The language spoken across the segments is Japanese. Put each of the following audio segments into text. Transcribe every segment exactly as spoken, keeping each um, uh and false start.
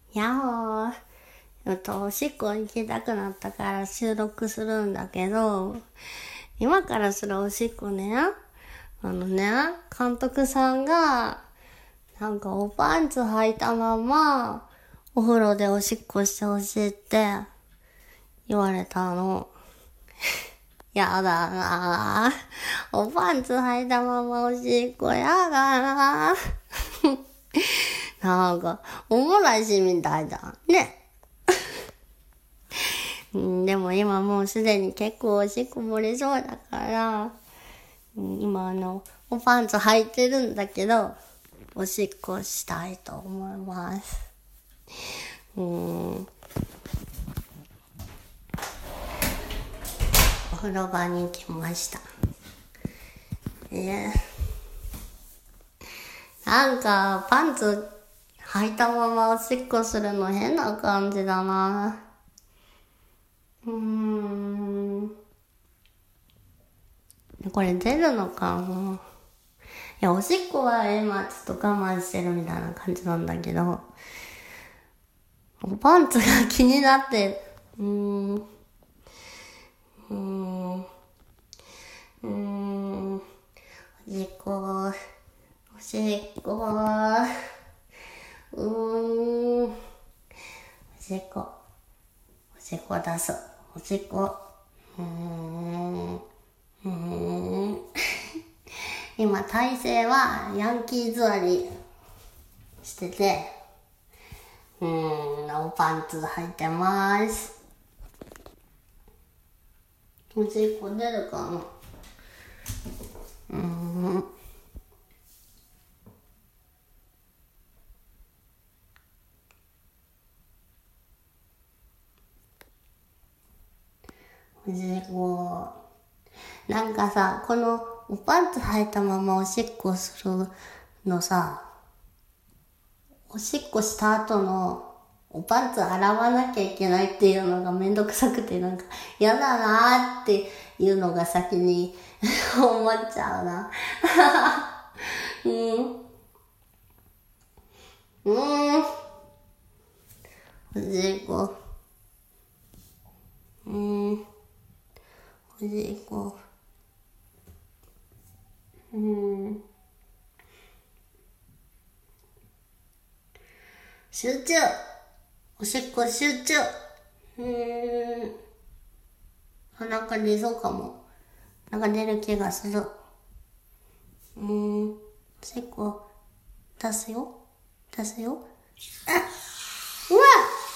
やっほー。えっと、おしっこ行きたくなったから収録するんだけど、今からするおしっこね、あのね、監督さんが、なんかおパンツ履いたまま、お風呂でおしっこしてほしいって言われたの。やだなぁ。おパンツ履いたままおしっこやだなぁ。なんか、おもらしみたいだね。でも今もうすでに結構おしっこ漏れそうだから、今あの、おパンツ履いてるんだけど、おしっこしたいと思います。うーん。お風呂場に来ました。えー、なんか、パンツ履いたままおしっこするの変な感じだな。うーん。これ出るのかな。いや、おしっこは今ちょっと我慢してるみたいな感じなんだけど、パンツが気になって、うーん、うーん、うーん、おしっこ、おしっこ、うーん、おしっこ、おしっこ出す、おしっこ、うーん、うーん。今体勢はヤンキー座りしてて、うーん、おパンツ履いてます。おしっこ出るかな。うーん。おしっこ。なんかさ、このおパンツ履いたままおしっこするのさ、おしっこした後のおパンツ洗わなきゃいけないっていうのがめんどくさくて、なんか嫌だなーっていうのが先に思っちゃうな。うん。うん。おしっこ。うん。おしっこ。うん。集中。おしっこ集中。うーん。あ、なんか出そうかも。なんか出る気がする。うーん。おしっこ出すよ。出すよ。あ、うわ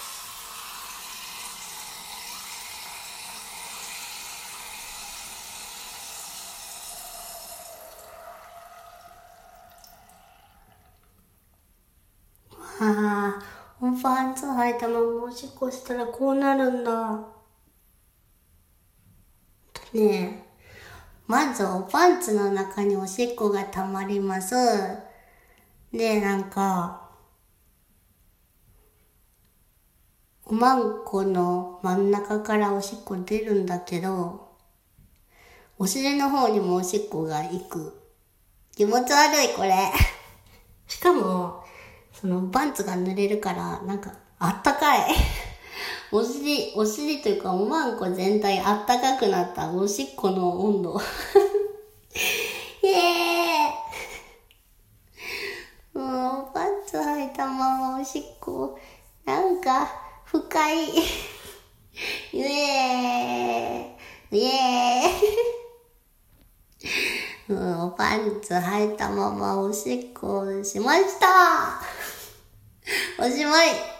ああ、おパンツ履いたままおしっこしたらこうなるんだ。ねえ、まずおパンツの中におしっこが溜まります。で、なんか、おまんこの真ん中からおしっこ出るんだけど、お尻の方にもおしっこが行く。気持ち悪い、これ。しかも、そのパンツが濡れるから、なんか、あったかい。お尻、お尻というかおまんこ全体あったかくなったおしっこの温度。イエーイ。もうパンツ履いたままおしっこ、なんか、深い。イエーイ。イエーイ。もうパンツ履いたままおしっこしました。おしまい。